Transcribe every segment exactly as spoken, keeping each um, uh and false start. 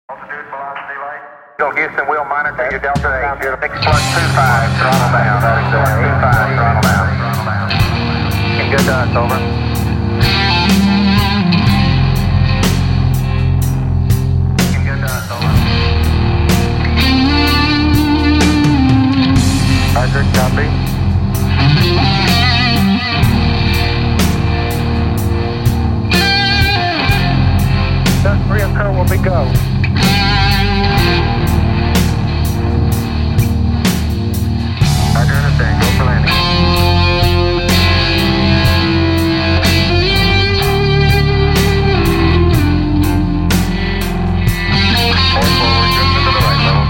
Altitude, velocity, light. Go Houston, we'll monitor your Delta eight. six plus two five, throttle down. six plus two five, throttle down. And good to us, over. And good to us, over. Roger, copy. Dust reoccur will be go. Roger, understand. Go for landing. Forward, forward, just into the right level.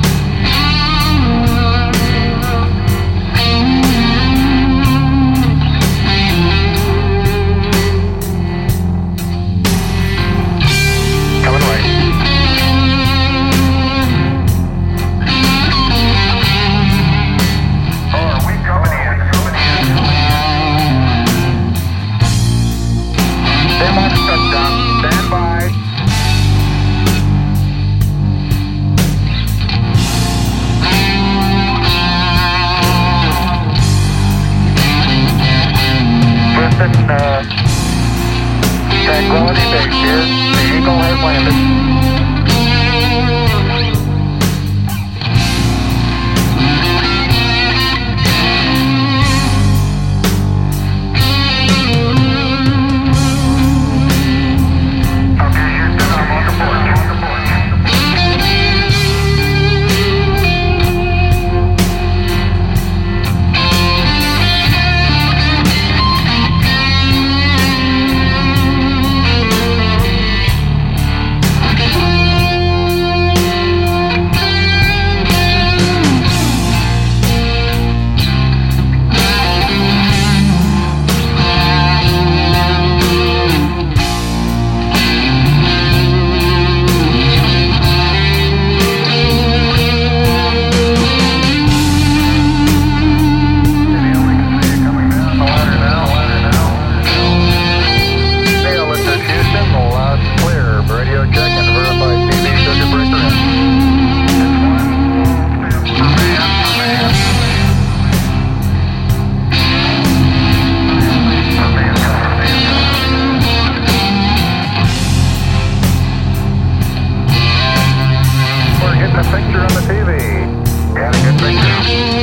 Coming right. Uh, Tranquility Base here. The Eagle has landed. Okay, Houston, I'm on the board. Picture on the T V. Got a good picture.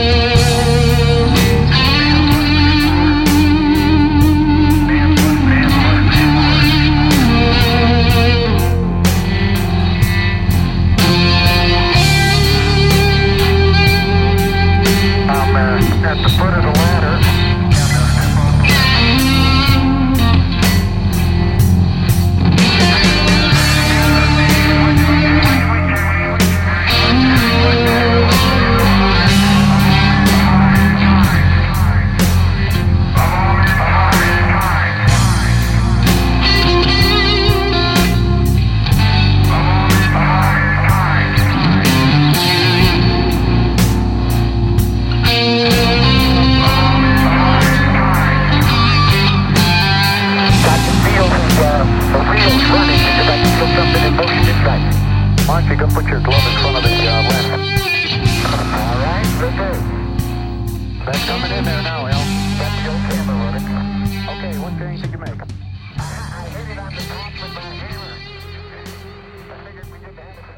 I'm uh, at the foot of the ladder. Why don't you go put your glove in front of the uh, lens? All right, good day. That's coming in there now, Al. That's your camera running. Okay, what change did you make? I, I hit it on the top with my hammer. I figured we did that.